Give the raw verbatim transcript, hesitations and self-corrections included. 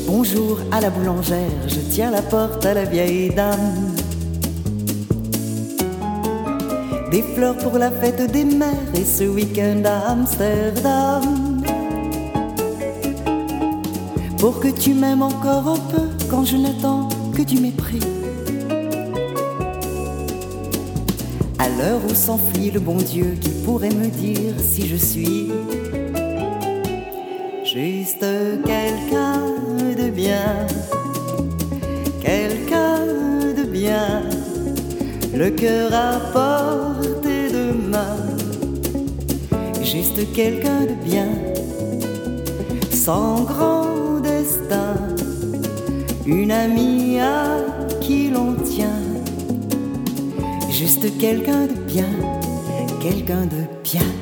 Bonjour à la boulangère, je tiens la porte à la vieille dame. Des fleurs pour la fête des mères et ce week-end à Amsterdam. Pour que tu m'aimes encore un peu quand je n'attends que du mépris. À l'heure où s'enfuit le bon Dieu qui pourrait me dire si je suis juste quelqu'un de bien, quelqu'un de bien, le cœur à portée de main, juste quelqu'un de bien, sans grand destin, une amie à qui l'on tient, juste quelqu'un de bien, quelqu'un de bien.